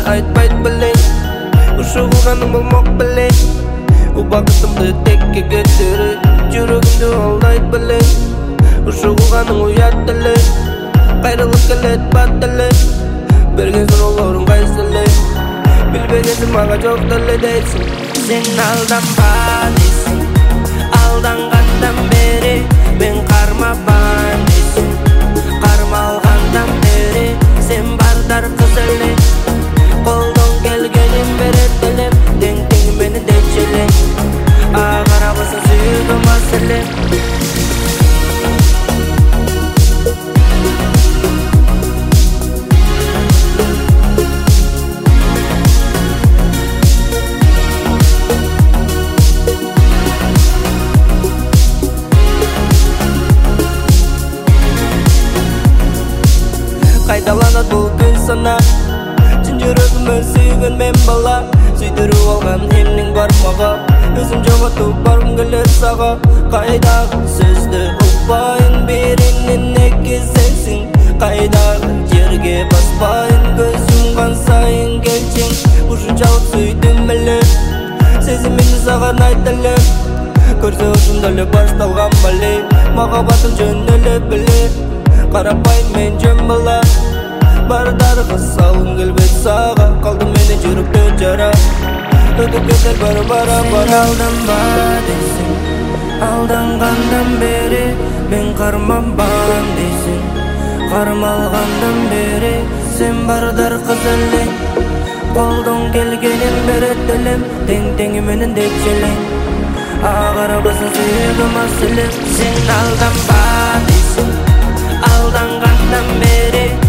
айтпайт білең. Ушығылғаның болмақ білең. Убақытымды текке кетірет, жүрегімді алдайт білең. Ушығылғаның ұят тілең, қайрылық келет бат тілең. Берген сұрауларың қайсылең, білбегенсің маға жоқ тілі дейсің. Сен алданба дейсің, алданғандан бері мен қармапан дейсің. Қармалғандан бері сен бардар қыз елең. Қолдан келгенін берет елем, тең мені дечелең. Ағарабысын сүйгім асылең. Қайдаланат бұл күн сана, шын жүрегіме сүйген мен бала. Сүйдіру алған емнің бармаға, өзім жоғатып барғым келер саға. Қайдағы сөзді ұқпайын, берінен неге сенсің. Қайдағы жерге баспайын, көзім қан сайын келчең. Ушыншалық сүйдім әлі, сезімімді саған айтылып. Көрсе ұшындалы басталған бәле, махаббатым жөнелі біле. Қарапайым мен жөн бала, бардар қыз салым келбет саға. Қалды мені жүректі жара, өтіп кетер бара. Алданба дейсің, алданғандан бері мен қарманбан дейсің. Қармалғандан бері сен бардар қыз елең. Қолдан келгенін берет елем, тең менен дечелең. Ағарабысын сүйгім асылең. Сен алданба дейсің, алданғандан бері